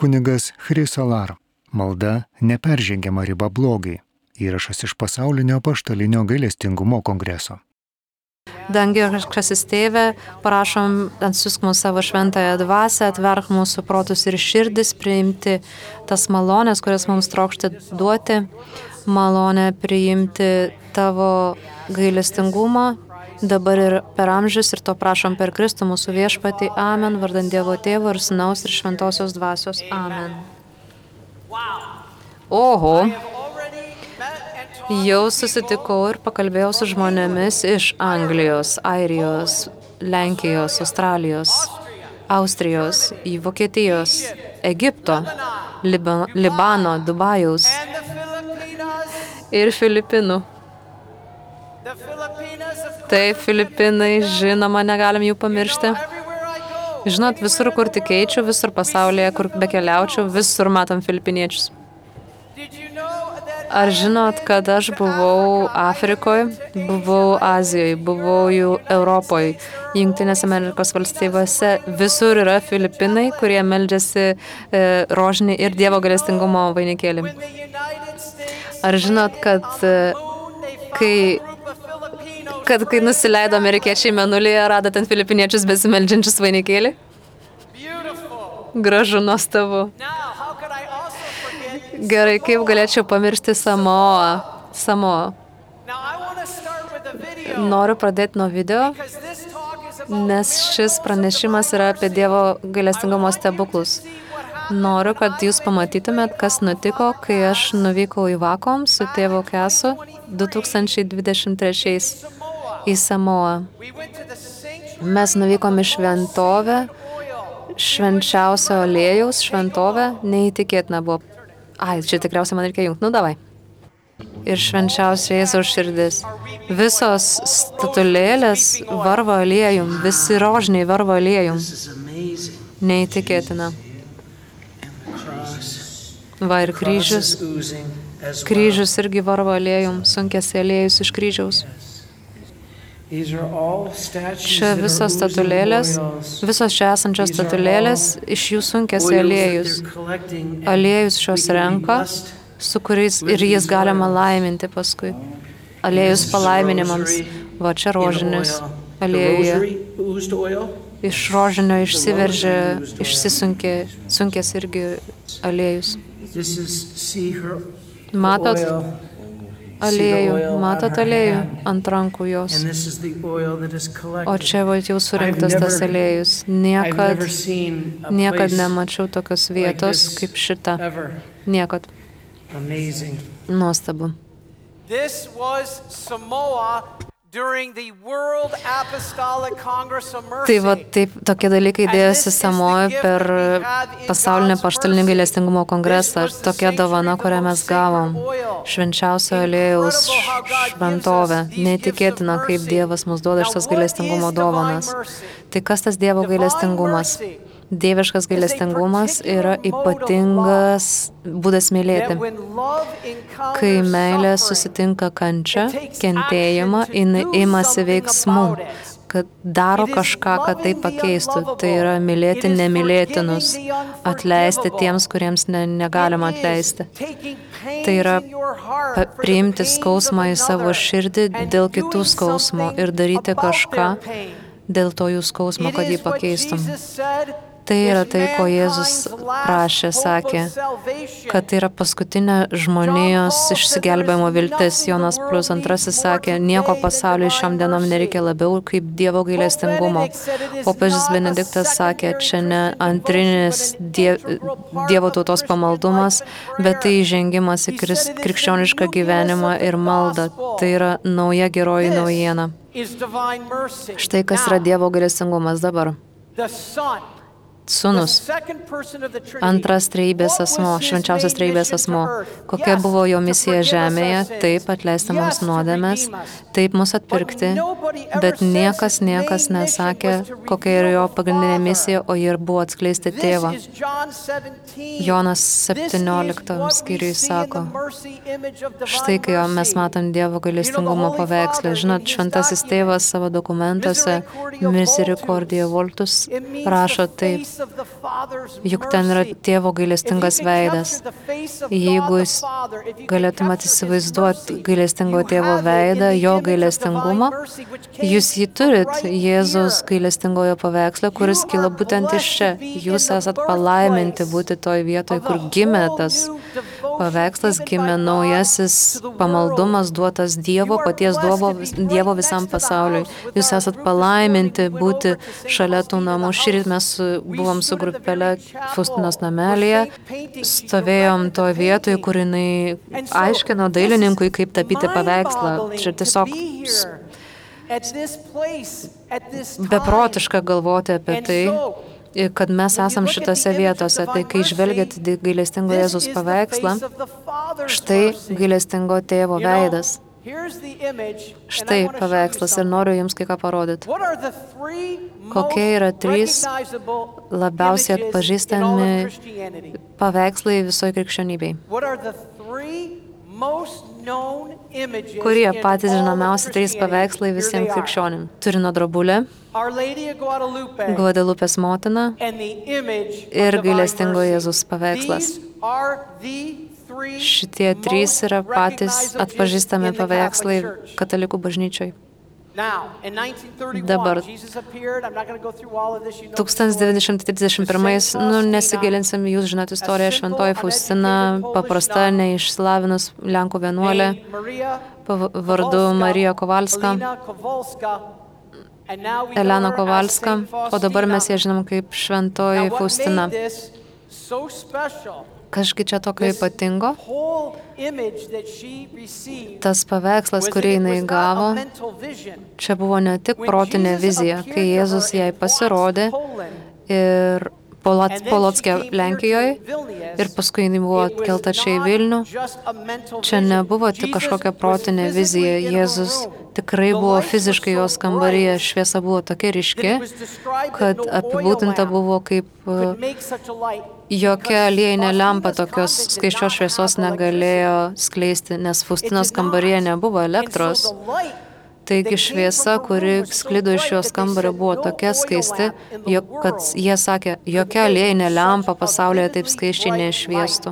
kunigas Chrysalar. Malda neperžengiama riba blogiui. Įrašas iš pasaulinio apaštalinio gailestingumo kongreso. Dangiškasis Tėve, prašom, atsiųsk mūsų savo šventąją dvasią, atverk mūsų protus ir širdis, priimti tas malonės, kurias mums trokšti duoti, malonę priimti tavo gailestingumą, dabar ir per amžius, ir to prašom per Kristų mūsų viešpatį. Amen, vardant Dievo Tėvo ir Sūnaus ir Šventosios dvasios. Amen. Oho. Jau susitikau ir pakalbėjau su žmonėmis iš Anglijos, Airijos, Lenkijos, Australijos, Austrijos, Vokietijos, Egipto, Libano, Dubajaus ir Filipinų. Taip, Filipinai, žinoma, negalim jų pamiršti. Žinot, visur, kur tik eičiau, visur pasaulyje, kur bekeliaučiau, visur matom filipiniečius. Ar žinot, kad aš buvau Afrikoje, buvau Azijoje, buvau jų Europoje, Jungtinėse Amerikos valstybėse, visur yra Filipinai, kurie meldžiasi rožinį ir Dievo gailestingumo vainikėlį. Ar žinot, kad kai nusileido amerikiečiai Mėnulyje, rado ten filipiniečius besimeldžiančius vainikėlį? Gražu, nuostabu. Gerai, kaip galėčiau pamiršti Samoa? Noriu pradėti nuo video, nes šis pranešimas yra apie Dievo gailestingumo stebuklus. Noriu, kad jūs pamatytumėt, kas nutiko, kai aš nuvykau į Vakom su tėvu Kesu 2023 į Samoa. Mes nuvykom į šventovę, švenčiausio aliejaus šventovę, neįtikėtina buvo. Ai, čia tikriausiai man reikia jungti, davai. Ir švenčiausia Jėzaus širdis. Visos statulėlės varva aliejum, visi rožiniai varva aliejum. Neįtikėtina. Va ir kryžius. Kryžius irgi varva aliejum, sunkėsi aliejus iš kryžiaus. Čia visos statulėlės, visos čia esančios statulėlės, iš jų sunkėsi aliejus. Aliejus šios renka, su kuriais ir jis galima laiminti paskui. Aliejus palaiminimams. Va čia rožinis aliejuje. Iš rožinio sunkės irgi aliejus. Matot? Matot aliejų ant rankų jos. O čia jau surinktas tas aliejus. Niekad nemačiau tokios vietos kaip šita. Niekad. Nuostabu. Tai va, taip, tokie dalykai dėjosi Samoje per pasaulinį apaštalinį gailestingumo kongresą. Ir tokia dovana, kurią mes gavom. Švenčiausio aliejaus šventovė. Neįtikėtina, kaip Dievas mums duoda šitas gailestingumo dovanas. Tai kas tas Dievo gailestingumas? Dieviškas gailestingumas yra ypatingas būdas mylėti. Kai meilė susitinka kančia, kentėjimą, jinai imasi veiksmų, kad daro kažką, kad tai pakeistų. Tai yra mylėti nemylėtinus, atleisti tiems, kuriems negalima atleisti. Tai yra priimti skausmą į savo širdį dėl kitų skausmo ir daryti kažką dėl to jų skausmo, kad jį pakeistum. Tai yra tai, ko Jėzus prašė, sakė, kad tai yra paskutinė žmonijos išsigelbėjimo viltis. Jonas Plius II sakė, nieko pasaulyje šiom dienom nereikia labiau kaip Dievo gailestingumo. Popiežius Benediktas sakė, čia ne antrinis Dievo tautos pamaldumas, bet tai įžengimas į krikščionišką gyvenimą ir maldą. Tai yra nauja geroji naujiena. Štai kas yra Dievo gailestingumas dabar. Sūnus, antras trejybės asmo, švenčiausias trejybės asmo. Kokia buvo jo misija žemėje? Taip, atleisti mums nuodėmes, taip mus atpirkti, bet niekas nesakė, kokia yra jo pagrindinė misija, o ji ir buvo atskleisti tėvą. Jonas 17 skyriui sako, štai kai mes matom Dievo gailestingumo paveikslę. Žinot, šventasis tėvas savo dokumentuose Misericordia Voltus rašo taip, Juk ten yra tėvo gailestingas veidas. Jeigu jūs galėtumėte įsivaizduoti gailestingo tėvo veidą, jo gailestingumą, jūs jį turit Jėzaus gailestingojo paveiksle, kuris kilo būtent iš čia. Jūs esat palaiminti būti toj vietoj, kur gimė tas paveikslas, gimė naujasis pamaldumas duotas Dievo, paties Dievo visam pasauliui. Jūs esat palaiminti būti šalia tų namų. Šįryt mes buvom su grupelė Faustinos namelėje, stovėjom to vietoje, kur jinai aiškino dailininkui, kaip tapyti paveikslą. Čia tiesiog beprotiška galvoti apie tai, kad mes esam šitose vietose. Tai kai žvelgiat į gailestingo Jėzaus paveikslą, štai gailestingo tėvo veidas. Štai paveikslas ir noriu jums kai ką parodyti. Kokie yra 3 labiausiai atpažįstami paveikslai visoje krikščionybėje? Kurie patys žinomiausi 3 paveikslai visiems krikščionim? Turino drobulė, Gvadelupės motina ir gailestingo Jėzaus paveikslas. Šitie 3 yra patys atpažįstami paveikslai katalikų bažnyčioj. Dabar 1931, nesigilinsim, jūs žinot istoriją, šventoji Faustina, paprasta, neišslavinus Lenkų vienuolė, vardu Marija Kovalska, Elena Kovalska, o dabar mes ją žinom kaip šventoji Faustina. Kažkai čia tokio ypatingo. Tas paveikslas, kurį jinai gavo, čia buvo ne tik protinė vizija, kai Jėzus jai pasirodė ir Polotske Lenkijoje ir paskui jinai buvo atkelta čia į Vilnių. Čia nebuvo tik kažkokia protinė vizija. Jėzus tikrai buvo fiziškai jos kambaryje, šviesa buvo tokia ryški, kad apibūdinta buvo kaip jokia aliejinė lempa tokios skaisčios šviesos negalėjo skleisti, nes Faustinos kambaryje nebuvo elektros. Taigi šviesa, kuri sklido iš jos kambario, buvo tokia skaisti, kad jie sakė, jokia aliejinė lempa pasaulyje taip skaičiai nešviestų.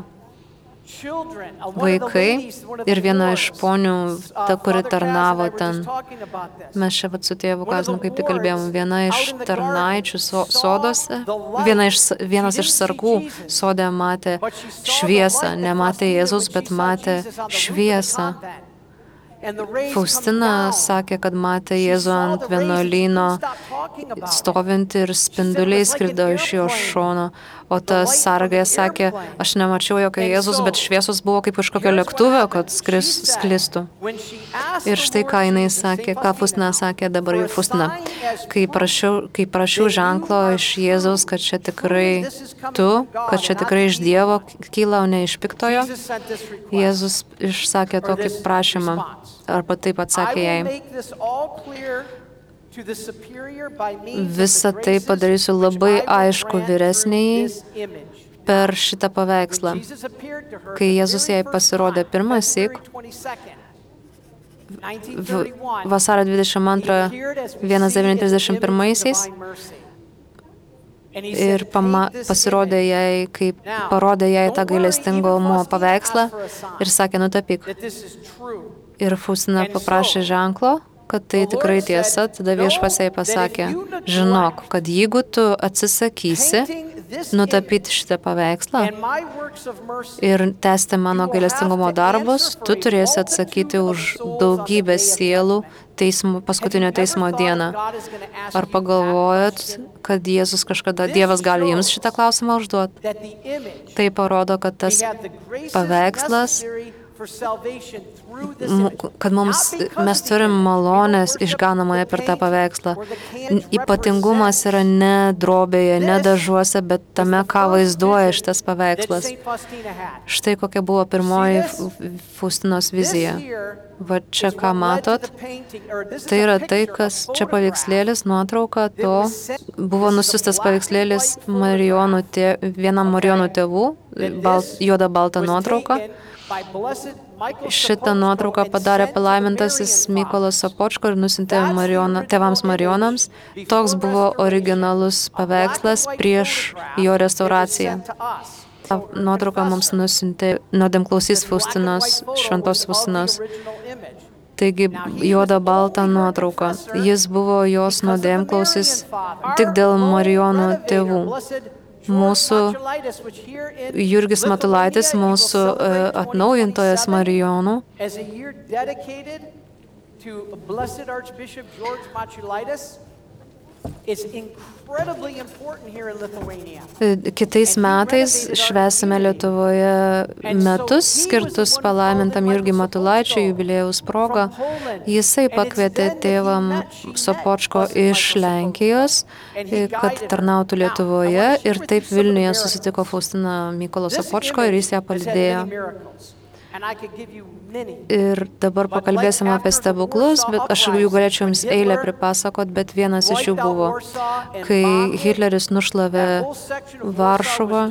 Vaikai ir viena iš ponių, ta, kuri tarnavo ten, mes čia su tėvu Kazinu kaip tik kalbėjom, viena iš tarnaičių sodose, vienas iš sargų sode matė šviesą, nematė Jėzaus, bet matė šviesą. Faustina sakė, kad matė Jėzų ant vienuolyno stovintį ir spinduliai skrido iš jo šono, o tas sargė sakė, aš nemačiau jokio Jėzus, bet šviesos buvo kaip iš kokio lėktuvo, kad sklistų. Ir štai ką jinai sakė, ką Faustina sakė, dabar jau Faustina. Kai prašiau ženklo iš Jėzaus, kad čia tikrai tu, kad čia tikrai iš Dievo kyla, o ne iš piktojo, Jėzus išsakė tokį prašymą. Arba taip atsakė jai. Visą tai padarysiu labai aišku vyresniai per šitą paveikslą. Kai Jėzus jai pasirodė pirmąsyk, vasario 22, 1931 ir pasirodė jai, kaip parodė jai tą gailestingumo paveikslą ir sakė, nutapyk. Ir Faustina paprašė ženklo, kad tai tikrai tiesa, tada Viešpats jai pasakė, žinok, kad jeigu tu atsisakysi nutapyti šitą paveikslą ir tęsti mano gailestingumo darbus, tu turėsi atsakyti už daugybę sielų paskutinio teismo dieną. Ar pagalvojot, kad Jėzus kažkada, Dievas gali jums šitą klausimą užduoti? Tai parodo, kad tas paveikslas, kad mes turim malonės išganamąją per tą paveikslą. Ypatingumas yra ne drobėje, ne dažuose, bet tame, ką vaizduoja šitas paveikslas. Štai kokia buvo pirmoji Faustinos vizija. Va čia ką matot, tai yra tai, kas čia paveikslėlis, nuotrauka to, buvo nusiustas paveikslėlis vienam Marijonų tėvų, juoda balta nuotrauka. Šitą nuotrauką padarė palaimintasis Mykolas Sopočko ir nusintė tėvams Marijonams. Toks buvo originalus paveikslas prieš jo restauraciją. Nuotrauką mums nusintė nuodėmklausys Faustinos, šventos Faustinos. Taigi juoda balta nuotrauka. Jis buvo jos nuodėmklausys tik dėl Marijonų tėvų. Mūsų Jurgis Matulaitis, mūsų atnaujintojas Marijonų, kitais metais švęsime Lietuvoje metus skirtus palaimintam Jurgiui Matulaičiui jubiliejaus proga. Jisai pakvietė tėvam Sopočko iš Lenkijos, kad tarnautų Lietuvoje, ir taip Vilniuje susitiko Faustina Mykolo Sopočko ir jis ją palydėjo. Ir dabar pakalbėsime apie stebuklus, bet aš jų galėčiau jums eilę pripasakot, bet vienas iš jų buvo, kai Hitleris nušlavė Varšuvą,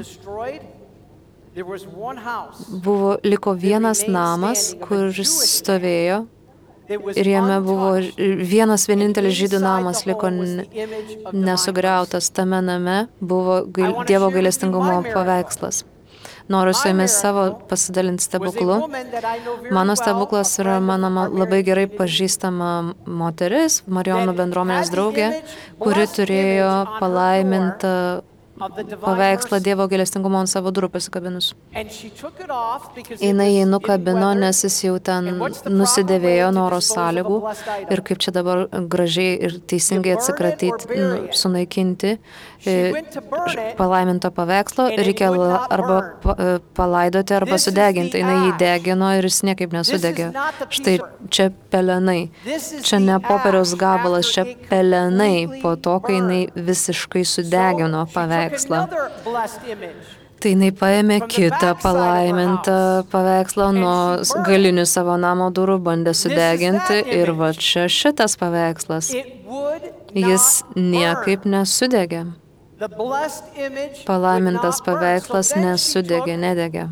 liko vienas namas, kuris stovėjo, ir jame buvo vienas vienintelis žydų namas, liko nesugriautas. Tame name buvo Dievo gailestingumo paveikslas. Noriu su jumis savo pasidalinti stebuklu. Mano stebuklas yra mano labai gerai pažįstama moteris, Marijonų bendruomenės draugė, kuri turėjo palaimintą paveikslą Dievo gailestingumo ant savo durų pasikabinus. Jinai jį nukabino, nes jis jau ten nusidėvėjo nuo oro sąlygų ir kaip čia dabar gražiai ir teisingai atsikratyti, sunaikinti palaiminto paveikslo, reikia arba palaidoti, arba sudeginti. Jinai jį degino ir jis niekaip nesudegė. Štai čia pelenai. Čia ne popieriaus gabalas, čia pelenai po to, kai jinai visiškai sudegino paveikslą. Tai jinai paėmė kitą palaimintą paveikslą nuo galinių savo namo durų, bandė sudeginti ir va čia šitas paveikslas. Jis niekaip nesudegė. Palaimintas paveikslas nesudegė, nedegė.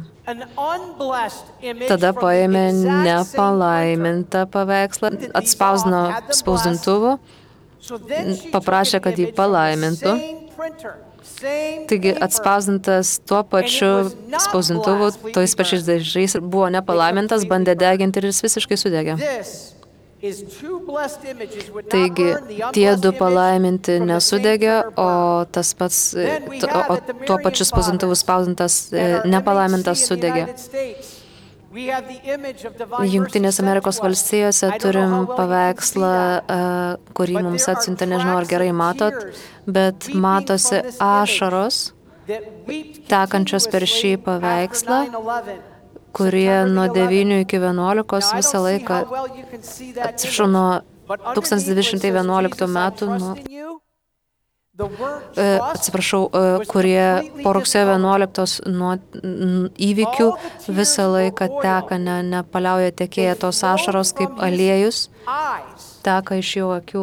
Tada paėmė nepalaimintą paveikslą, atspausdino spausdintuvu, paprašė, kad jį palaimintų. Taigi atspausdintas tuo pačiu spausdintuvu, tojais pačiais dažais, buvo nepalaimintas, bandė deginti ir jis visiškai sudegė. Taigi tie du palaiminti nesudegė, o tas pats, tuo pačiu spausdintuvu spausdintas nepalaimintas sudegė. Jungtinės Amerikos valstijose turim paveikslą, kurį mums atsiuntė, nežinau, ar gerai matot, bet matosi ašaros tekančios per šį paveikslą, kurie nuo 9 iki 11 visą laiką, atsiprašau, nuo 1911 metų, kurie po rugsėjo 11 nuo įvykių visą laiką teka, nepaliauja tekėję tos ašaros kaip aliejus, teka iš jų akių.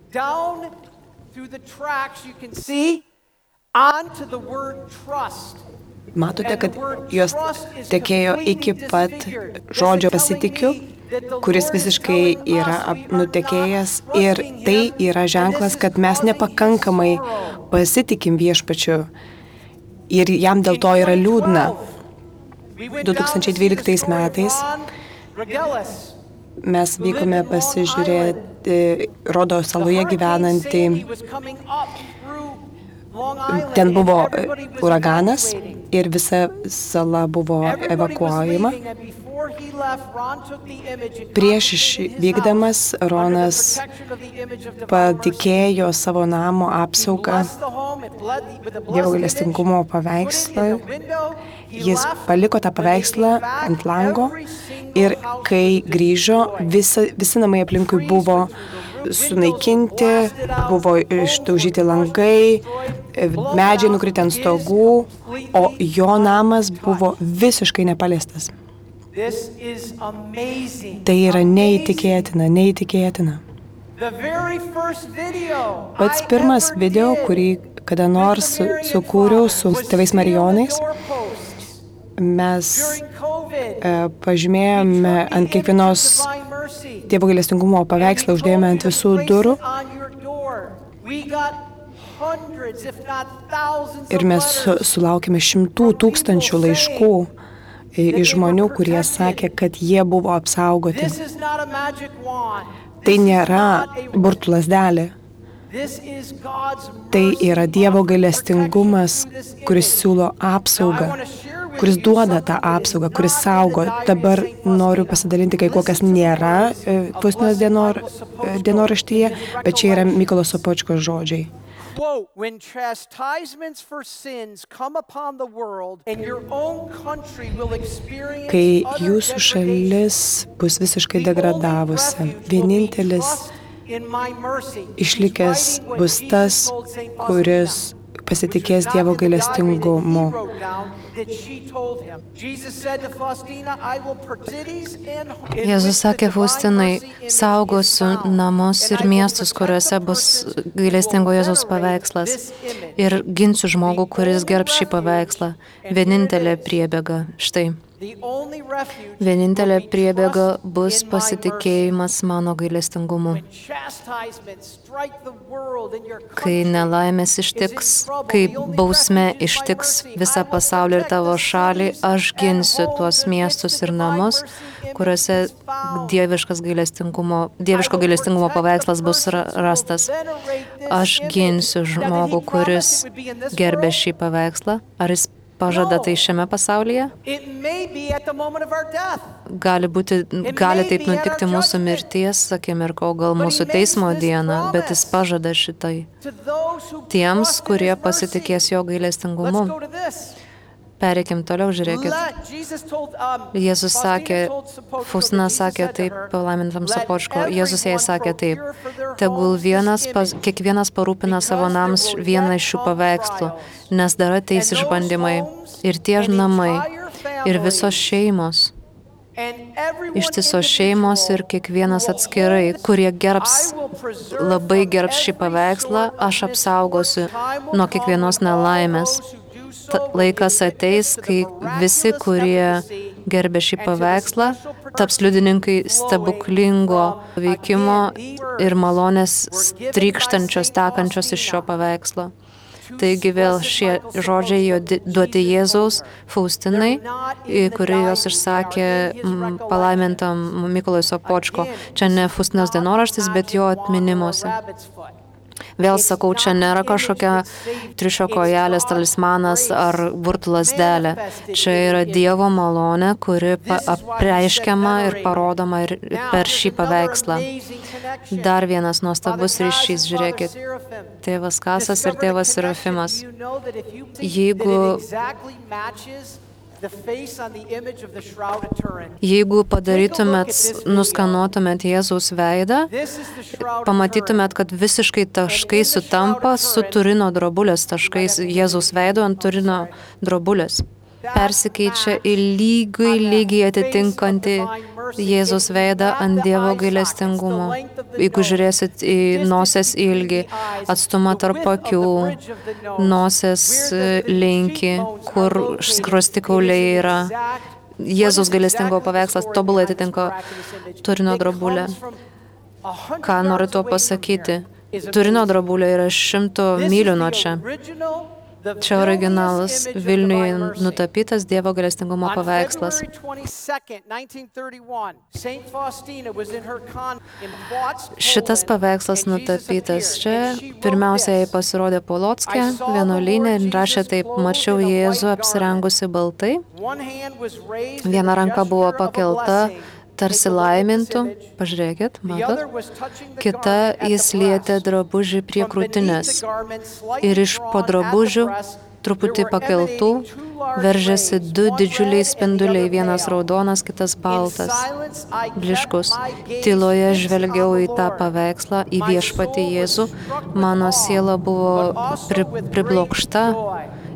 Matote, kad jos tekėjo iki pat žodžio pasitikiu, kuris visiškai yra nutekėjęs, ir tai yra ženklas, kad mes nepakankamai pasitikim Viešpačiu ir jam dėl to yra liūdna. 2012 metais mes vykome pasižiūrėti Rodo saloje gyvenantį. Ten buvo uraganas ir visa sala buvo evakuojama. Prieš išvykdamas Ronas patikėjo savo namo apsaugą Dievo gailestingumo paveikslą. Jis paliko tą paveikslą ant lango ir kai grįžo, visi namai aplinkui buvo sunaikinti, buvo išdaužyti langai, medžiai nukritę ant stogų, o jo namas buvo visiškai nepaliestas. Tai yra neįtikėtina. Pats pirmas video, kurį kada nors sukūriau su tėvais Marijonais, mes pažymėjome ant kiekvienos Dievo gailestingumo paveikslą, uždėjome ant visų durų ir mes sulaukėme 100 000 laiškų iš žmonių, kurie sakė, kad jie buvo apsaugoti. Tai nėra burtų lazdelė. Tai yra Dievo gailestingumas, kuris siūlo apsaugą, kuris duoda tą apsaugą, kuris saugo. Dabar noriu pasidalinti kai kokias nėra Faustinos dienoraštyje, bet čia yra Mykolo Sopočkos žodžiai. When chastisements for sins come upon the world and your own country will experience Kai jūsų šalis bus visiškai degradavusi, vienintelis išlikęs bus tas, kuris pasitikės Dievo gailestingumu. Jėzus sakė Faustinai, saugosiu namus ir miestus, kuriuose bus gailestingo Jėzaus paveikslas ir ginsiu žmogų, kuris gerbs šį paveikslą. Vienintelė priebėga. Štai. Vienintelė priebėga bus pasitikėjimas mano gailestingumu. Kai nelaimės ištiks, kai bausmė ištiks visą pasaulį ir tavo šalį, aš ginsiu tuos miestus ir namus, kuriuose dieviško gailestingumo paveikslas bus rastas. Aš ginsiu žmogų, kuris gerbė šį paveikslą. Ar jis pažada tai šiame pasaulyje? Gali taip nutikti mūsų mirties akimirką, o gal mūsų teismo dieną, bet jis pažada šitai. Tiems, kurie pasitikės jo gailestingumu. Pereikim toliau, žiūrėkit. Jėzus sakė, Faustina sakė taip, palaimintam Sopočko, Jėzus jai sakė taip, tegul kiekvienas parūpina savo namams vieną iš šių paveikslų, nes dar ateis išbandymai ir tie namai, ir visos šeimos, ištisos šeimos ir kiekvienas atskirai, kurie labai gerbs šį paveikslą, aš apsaugosiu nuo kiekvienos nelaimės. Laikas ateis, kai visi, kurie gerbė šį paveikslą, taps liudininkai stebuklingo veikimo ir malonės trykštančios, tekančios iš šio paveikslo. Taigi vėl šie žodžiai duoti Jėzaus Faustinai, kurį jos išsakė palaimintam Mykolui Sopočko. Čia ne Faustinos dienoraštis, bet jo atminimuose. Vėl sakau, čia nėra kažkokia triušio kojelės talismanas ar burtų lazdelė. Čia yra Dievo malonė, kuri apreiškiama ir parodoma ir per šį paveikslą. Dar vienas nuostabus ryšys, žiūrėkit. Tėvas Kasas ir tėvas Serafimas. Jeigu nuskanuotumėt Jėzaus veidą, pamatytumėt, kad visiškai taškai sutampa su Turino drobulės taškais Jėzaus veido ant Turino drobulės. Persikeičia į lygiai atitinkantį Jėzaus veidą ant Dievo gailestingumo. Jeigu žiūrėsit į nosies ilgį, atstumą tarp akių, nosies linkį, kur skruostikauliai yra, Jėzaus gailestingo paveikslas tobulai atitinka Turino drobulę. Ką noriu tuo pasakyti? Turino drobulė yra 100 mylių nuo čia. Čia originalas Vilniuje nutapytas Dievo gailestingumo paveikslas. Šitas paveikslas nutapytas čia. Pirmiausia, jai pasirodė Polocke vienuolyne ir rašė taip: mačiau Jėzų apsirengusi baltai. Viena ranka buvo pakelta, tarsi laimintų, pažiūrėkit, matot, kita jis lietė drabužį prie krūtinės ir iš po drabužių, truputį pakeltų, veržėsi 2 didžiuliai spinduliai, vienas raudonas, kitas baltas, blyškus. Tyloje žvelgiau į tą paveikslą, į viešpatį Jėzų, mano siela buvo priblokšta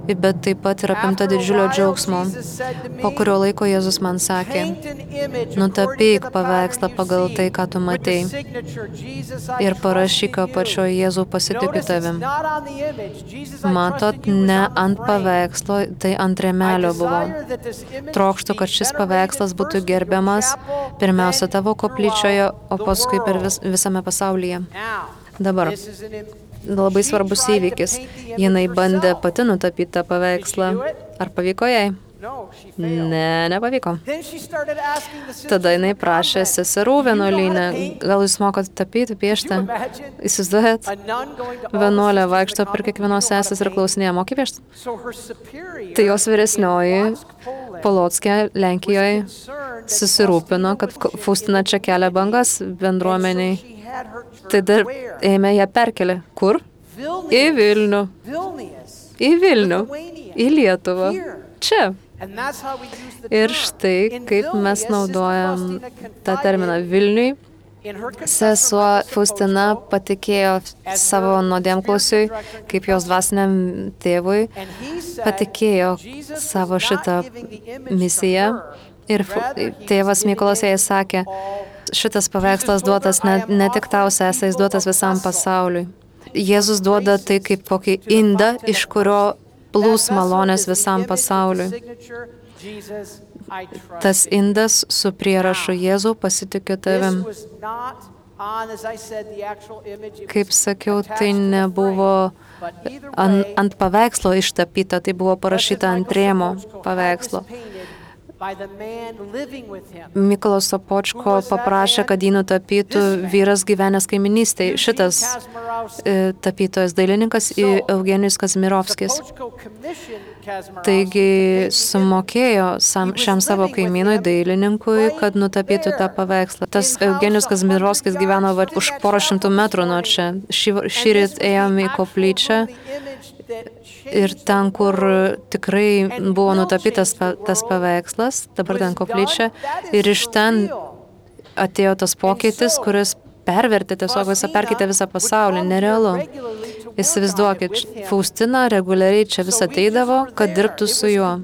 bet taip pat ir apimta didžiulio džiaugsmo. Po kurio laiko Jėzus man sakė, nutapyk paveikslą pagal tai, ką tu matei, ir parašyk apačioje Jėzų pasitikiu tavim. Matot, ne ant paveikslo, tai ant rėmelio buvo. Trokštu, kad šis paveikslas būtų gerbiamas pirmiausia tavo koplyčioje, o paskui per visame pasaulyje. Dabar. Labai svarbus įvykis. Jinai bandė pati nutapyti tą paveikslą. Ar pavyko jai? Ne, nepavyko. Tada jinai prašė seserų vienuolyne. Gal jūs mokat tapyti, piešti? Įsivaizduojat? Vienuolė vaikšto per kiekvienos sesės ir klausinėja, moki piešti? Tai jos vyresnioji Polotskė, Lenkijoje, susirūpino, kad Faustina čia kelia bangas bendruomeniai. Tai dar ėmė ją perkelė. Kur? Į Vilnių. Į Vilnių. Į Lietuvą. Čia. Ir štai, kaip mes naudojam tą terminą Vilniui. Sesuo Faustina patikėjo savo nuodėmklausiui, kaip jos dvasiniam tėvui, patikėjo savo šitą misiją. Ir tėvas Mykolas jai sakė, šitas paveikslas duotas ne tik tau, sesė, jis duotas visam pasauliui. Jėzus duoda tai kaip kokį indą, iš kurio plūs malonės visam pasauliui. Tas indas su prierašu Jėzau pasitikiu tavim. Kaip sakiau, tai nebuvo ant paveikslo ištapyta, tai buvo parašyta ant rėmo paveikslo. Mykolas Sopočko paprašė, kad jį nutapytų vyras gyvenęs kaiminystėje. Šitas tapytojas dailininkas Eugenijus Kazimirovskis. Taigi sumokėjo šiam savo kaimynui dailininkui, kad nutapytų tą paveikslą. Tas Eugenijus Kazimirovskis gyveno už porą šimtų metrų nuo čia. Šįryt ėjome į koplyčią. Ir ten, kur tikrai buvo nutapytas tas paveikslas, dabar ten koplyčia, ir iš ten atėjo tas pokytis, kuris pervertė perkeitė visą pasaulį, nerealu. Įsivaizduokit, Faustina reguliariai čia vis ateidavo, kad dirbtų su juo.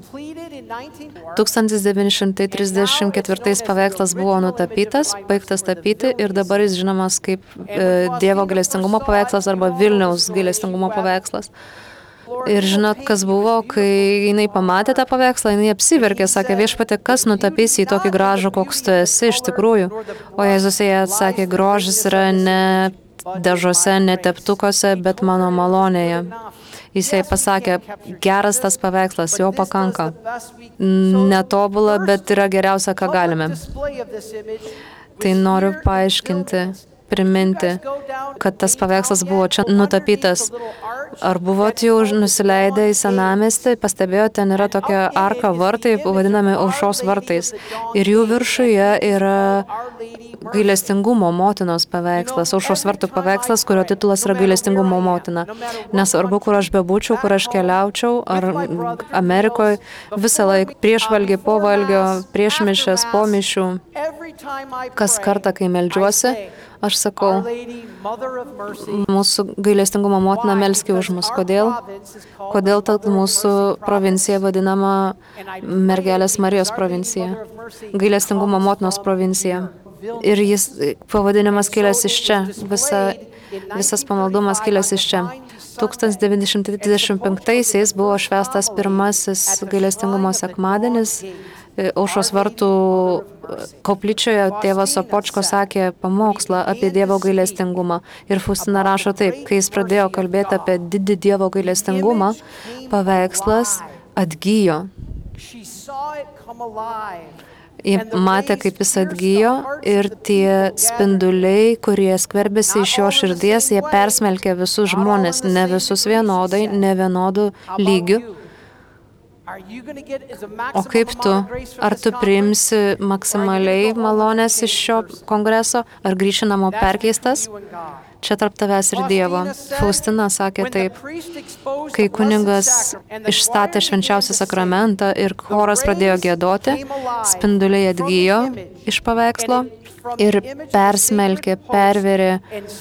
1934 paveikslas buvo nutapytas, baigtas tapyti ir dabar jis žinomas kaip Dievo gailestingumo paveikslas arba Vilniaus gailestingumo paveikslas. Ir žinot, kas buvo, kai jinai pamatė tą paveikslą, jinai apsiverkė, sakė, viešpatie, kas nutapys į tokį gražų, koks tu esi iš tikrųjų. O Jėzus jai atsakė, grožis yra ne dažuose, ne teptukuose, bet mano malonėje. Jis jai pasakė, geras tas paveikslas, jo pakanka. Netobula, bet yra geriausia, ką galime. Tai noriu paaiškinti, priminti, kad tas paveikslas buvo čia nutapytas. Ar buvot jau nusileidę į senamiestį, pastebėjote, ten yra tokia arka vartai, vadinami aušros vartais. Ir jų viršuje yra gailestingumo motinos paveikslas, aušros vartų paveikslas, kurio titulas yra gailestingumo motina. Nesvarbu, kur aš bebūčiau, kur aš keliaučiau, ar Amerikoje, visą laiką prieš valgį, po valgio, prieš mišias, po mišių. Kas kartą, kai meldžiuosi, aš sakau, mūsų gailestingumo motina melski už mus. Kodėl? Kodėl ta mūsų provincija vadinama Mergelės Marijos provincija? Gailestingumo motinos provincija. Ir jis pavadinimas kilęs iš čia, visas pamaldumas kilęs iš čia. 1935-aisiais buvo švęstas pirmasis gailestingumo sekmadienis. Aušros vartų koplyčioje tėvas Sopočko sakė pamokslą apie Dievo gailestingumą. Ir Faustina rašo taip, kai jis pradėjo kalbėti apie didį Dievo gailestingumą, paveikslas atgyjo. Jie matė, kaip jis atgyjo ir tie spinduliai, kurie skverbėsi iš jo širdies, jie persmelkė visus žmonės, ne visus vienodai, ne vienodų lygių. O kaip tu? Ar tu priimsi maksimaliai malonės iš šio kongreso? Ar grįši namo perkeistas? čia tarp tavęs ir Dievo. Faustina sakė taip, kai kunigas išstatė švenčiausią sakramentą ir choras pradėjo giedoti, spinduliai atgijo iš paveikslo ir persmelkė, perverė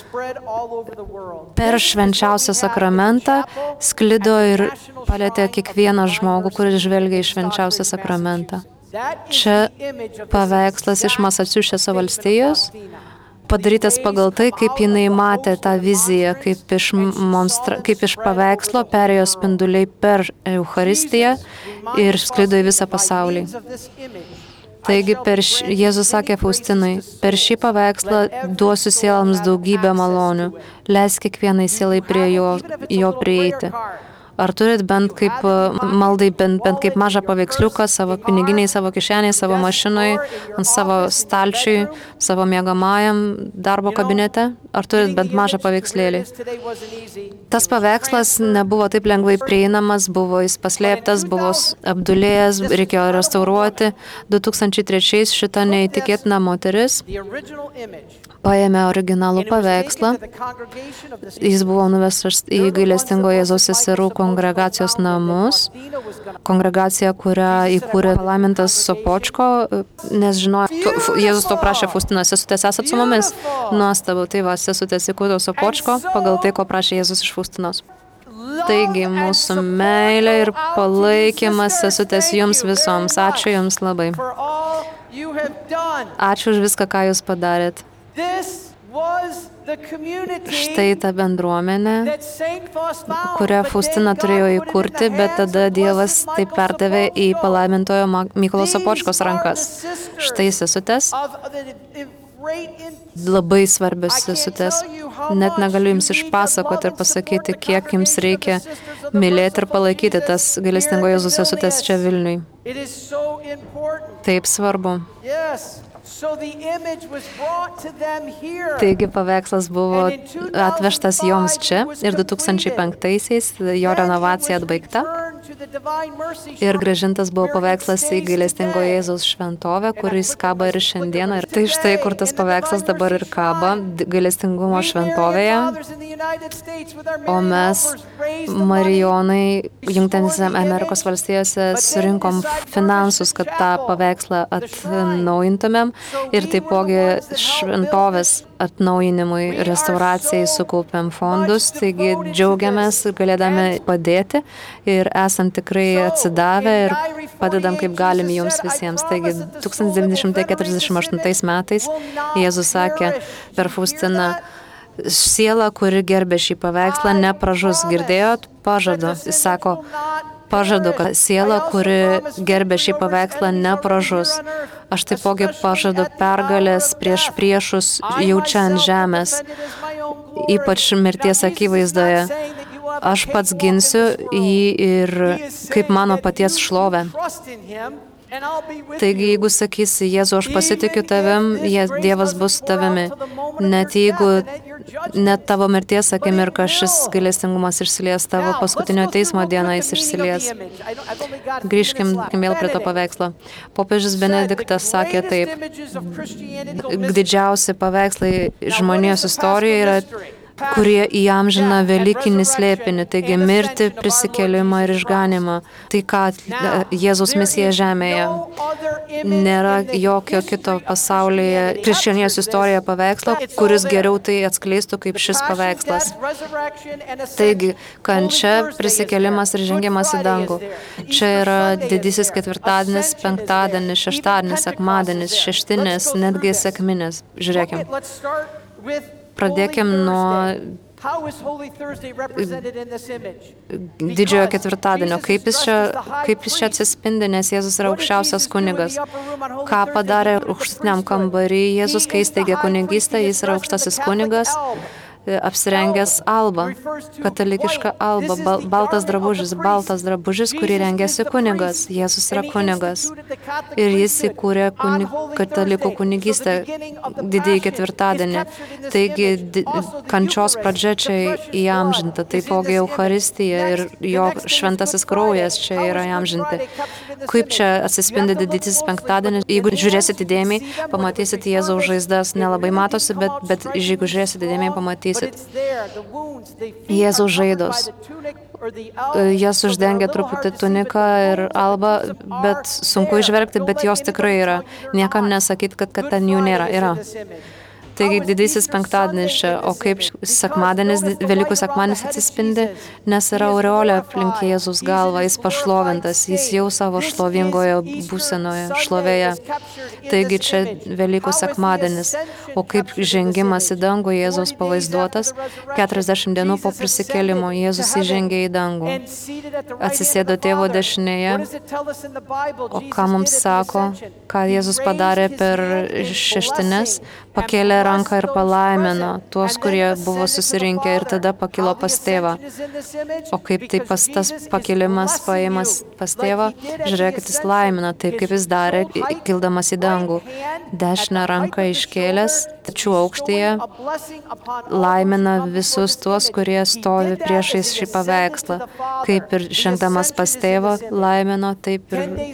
per švenčiausią sakramentą, sklido ir palėtė kiekvieną žmogų, kuris žvelgia į švenčiausią sakramentą. Čia paveikslas iš Masačusetso valstijos, padarytas pagal tai, kaip jinai matė tą viziją, kaip iš paveikslo perėjo spinduliai per Eucharistiją ir sklido į visą pasaulį. Taigi Jėzus sakė Faustinai, per šį paveikslą duosiu sielams daugybę malonių, leisk kiekvienai sielai prie jo prieiti. Ar turit bent kaip maldai, bent kaip mažą paveiksliuką savo piniginiai, savo kišeniai, savo mašinoj, ant savo stalčiui, savo miegamajam darbo kabinete? Ar turit bent mažą paveikslėlį? Tas paveikslas nebuvo taip lengvai prieinamas, buvo jis paslėptas, buvo apdulėjęs, reikėjo restauruoti. 2003 šita neįtikėtina moteris paėmė originalų paveikslą. Jis buvo nuvestas į gailestingo Jėzaus seserų kongregacijos namus. Kongregacija, kurią įkūrė palaimintas Sopočko, nes žinojo, Jėzus to prašė Faustinos, sesutės esat su mumis? Nuostabu, tai va, sesutės įkūrė Sopočko pagal tai, ko prašė Jėzus iš Faustinos. Taigi, mūsų meilė ir palaikymas sesutės jums visoms. Ačiū jums labai. Ačiū už viską, ką jūs padarėt. Štai ta bendruomenė, kurią Faustina turėjo įkurti, bet tada Dievas tai perdavė į palaimintojo Mykolo Sopočkos rankas. Štai sesutės, labai svarbios sesutės. Net negaliu jums išpasakoti ir pasakyti, kiek jums reikia mylėti ir palaikyti tas gailestingo Jėzaus sesutės čia Vilniui. Taip svarbu. Taigi paveikslas buvo atvežtas joms čia ir 2005-aisiais jo renovacija atbaigta ir grąžintas buvo paveikslas į gailestingo Jėzaus šventovę, kuris kaba ir šiandieną. Ir tai štai, kur tas paveikslas dabar ir kaba, gailestingumo šventovėje. O mes, Marijonai, Jungtinėse Amerikos valstijose surinkom finansus, kad tą paveikslą atnaujintumėm ir taipogi šventovės atnaujinimui, restauracijai sukaupėm fondus, taigi džiaugiamės galėdami padėti ir esam tikrai atsidavę ir padedam kaip galim jums visiems. Taigi 1948 metais Jėzus sakė per Faustiną, siela, kuri gerbė šį paveikslą, nepražus. Girdėjot? Pažadu. Jis sako, pažadu, kad siela, kuri gerbė šį paveikslą, nepražus. Aš taipogi pažadu pergalės prieš priešus jau čia ant žemės, ypač mirties akivaizdoje. Aš pats ginsiu jį ir kaip mano paties šlovę. Taigi, jeigu sakysi, Jėzu, aš pasitikiu tavim, Dievas bus su tavimi. Net jeigu net tavo mirties akimirka šis gailestingumas išsilies, tavo paskutinio teismo dieną jis išsilies. Grįžkim vėl prie to paveikslo. Popiežius Benediktas sakė taip, didžiausi paveikslai žmonijos istorijoje yra, kurie įamžina velykinį slėpinį, taigi mirtį, prisikėlimą ir išganimą. Tai ką Jėzaus misija žemėje. Nėra jokio kito pasaulyje krikščionijos istorijoje paveikslo, kuris geriau tai atskleistų kaip šis paveikslas. Taigi, kančia, prisikėlimas ir žengimas į dangų. Čia yra didysis ketvirtadienis, penktadienis, šeštadienis, sekmadienis, šeštinės, netgi sekminės. Žiūrėkim. Pradėkim nuo didžiojo ketvirtadienio. Kaip jis čia atsispindi, nes Jėzus yra aukščiausias kunigas. Ką padarė aukštutiniam kambarį Jėzus, kai įsteigė kunigystę, jis yra aukštasis kunigas, apsirengęs alba, katalikiška alba, baltas drabužis, kurį rengėsi kunigas. Jėzus yra kunigas. Ir jis įkūrė katalikų kunigystę didįjį ketvirtadienį. Taigi, kančios pradžia čia įamžinta, taipogi Eucharistija ir jo šventasis kraujas čia yra įamžinti. Kaip čia atsispindi didysis penktadienis? Jeigu žiūrėsit įdėmiai, pamatysit Jėzaus žaizdas. Nelabai matosi, bet jeigu žiūrėsit įdėmiai, pamatysit. Jėzaus žaidos. Jas uždengia truputį tuniką ir alba, bet sunku išvelgti, bet jos tikrai yra. Niekam nesakyt, kad ten jų nėra. Yra. Taigi didysis penktadienis čia, o kaip sekmadienis, Velykų sekmadienis atsispindi, nes yra aureolė aplink Jėzus galvą, jis pašlovintas, jis jau savo šlovingoje būsenoje, šlovėje. Taigi čia Velykų sekmadienis, o kaip žengimas į dangų Jėzaus pavaizduotas, 40 dienų po prisikėlimo Jėzus įžengė į dangų, atsisėdo tėvo dešinėje, o ką mums sako, ką Jėzus padarė per šeštines, pakėlė ranką ir palaimino tuos, kurie buvo susirinkę ir tada pakilo pas tėvą. O kaip tai tas pakilimas paėmas pas tėvą, žiūrėkit, jis laimina taip, kaip jis darė, kildamas į dangų. Dešinę ranką iškėlęs, tačiau aukštyje laimina visus tuos, kurie stovi priešais šį paveikslą. Kaip ir žengdamas pas tėvą laimino, taip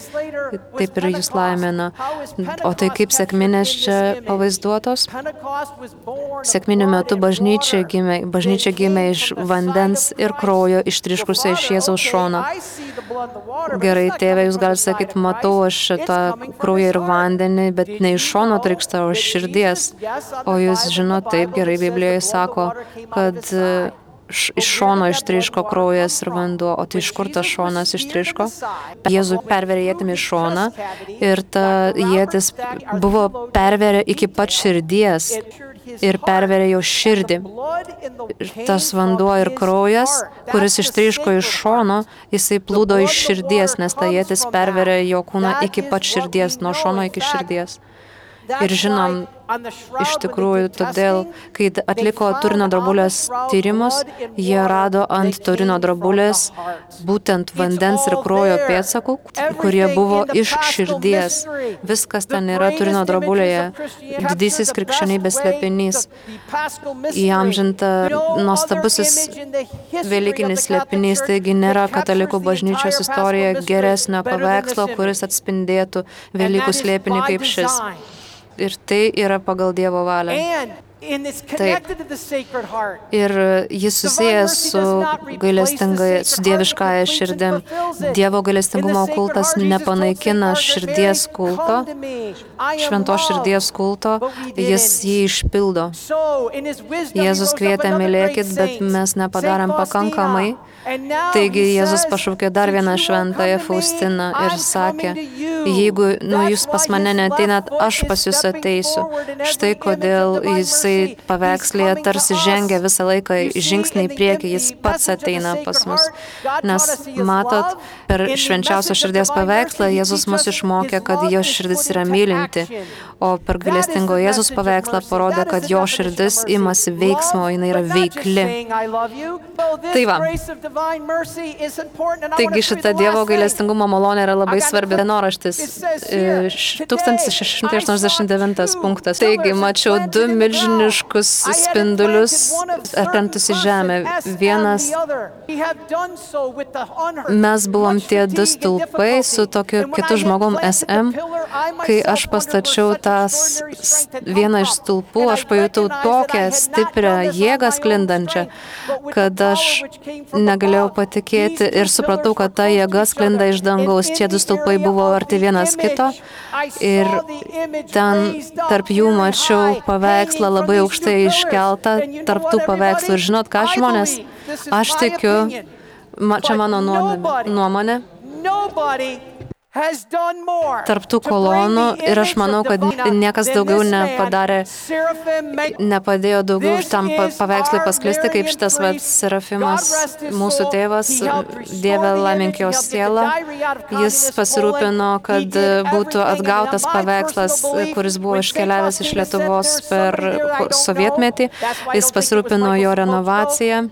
ir jis laimina. O tai kaip sekminės čia pavaizduotos? Sekminių metu bažnyčia gimė iš vandens ir kraujo ištriškusio iš Jėzaus šono. Gerai, tėve, jūs galite sakyti, matau aš šitą kraują ir vandenį, bet ne iš šono trykšta, o iš širdies. O jūs žinote, taip gerai, Biblijoje sako, kad iš šono ištriško kraujas ir vanduo, o tai iš kur tas šonas ištriško? Jėzų perverė ietimi šoną ir ta ietis buvo perverė iki pat širdies ir perverė jo širdį. Tas vanduo ir kraujas, kuris ištriško iš šono, jisai plūdo iš širdies, nes ta ietis perverė jo kūną iki pat širdies, nuo šono iki širdies. Ir žinom, iš tikrųjų, todėl, kai atliko Turino drobulės tyrimus, jie rado ant Turino drobulės būtent vandens ir kraujo pėdsakų, kurie buvo iš širdies. Viskas ten yra Turino drobulėje. Didysis krikščionybės slėpinys. Įamžinta nuostabusis velykinis slėpinys, taigi nėra katalikų bažnyčios istorijoje geresnio paveikslo, kuris atspindėtų Velykų slėpinį kaip šis. Ir tai yra pagal Dievo valią. Taip. Ir jis susijęs su dieviškąja širdim. Dievo gailestingumo kultas nepanaikina širdies kulto, šventos širdies kulto, jis jį išpildo. Jėzus kvietė mylėkit, bet mes nepadarėm pakankamai. Taigi Jėzus pašaukė dar vieną šventąją Faustiną ir sakė, jeigu jūs pas mane neateinat, aš pas jūs ateisiu. Štai kodėl jisai paveikslėje tarsi žengia visą laiką žingsnį į priekį, jis pats ateina pas mus. Nes matot, per švenčiausio širdies paveikslą Jėzus mus išmokė, kad jo širdis yra mylinti, o per gailestingo Jėzus paveikslą parodė, kad jo širdis imasi veiksmo, jinai yra veikli. Tai va. Taigi šita Dievo gailestingumo malonė yra labai svarbi. Dienoraštis 1689 punktas. Taigi mačiau du milžiniškus spindulius atkrentus į žemę. Vienas, mes buvom tie du stulpai su tokiu kitu žmogum SM. Kai aš pastačiau vieną iš stulpų, aš pajutau tokią stiprią jėgą sklindančią, kad aš negalėjau patikėti ir supratau, kad ta jėga sklinda iš dangaus. Čia du stulpai buvo arti vienas kito ir ten tarp jų mačiau paveikslą labai aukštai iškeltą, tarp tų paveikslų. Ir žinot ką, žmonės, aš tikiu, čia mano nuomonė, tarp tų kolonų ir aš manau, kad niekas daugiau nepadėjo daugiau tam paveikslui pasklisti, kaip šitas Serafimas, mūsų tėvas, Dieve laimink jo sielą. Jis pasirūpino, kad būtų atgautas paveikslas, kuris buvo iškeliavęs iš Lietuvos per sovietmetį. Jis pasirūpino jo renovaciją.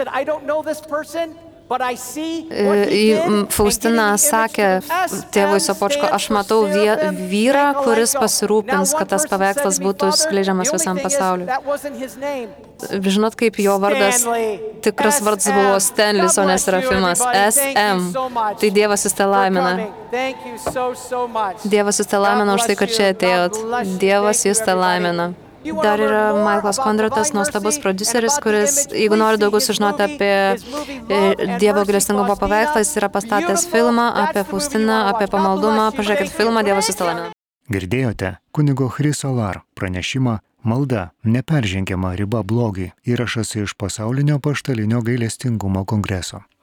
Faustina sakė tėvui Sopočko, aš matau vyrą, kuris pasirūpins, kad tas paveikslas būtų skleidžiamas visam pasauliu. Žinot, kaip jo vardas, tikras vardas buvo Stanlis, o ne Serafimas. SM. Tai Dievas jūs te laimina. Dievas jūs te laimina už tai, kad čia atėjot. Dievas jūs te laimina. Dar yra Michaelas Kondratas, nuostabus prodiuseris, kuris, jeigu nori daugiau sužinoti apie Dievo gailestingumo paveikslą, jis yra pastatęs filmą apie Faustiną, apie pamaldumą. Pažiūrėkit filmą, Dievas jūs te laimina. Girdėjote kunigo Chris Olar pranešimą Malda neperžengiama riba blogiui. Įrašas iš Pasaulinio apaštalinio gailestingumo kongreso.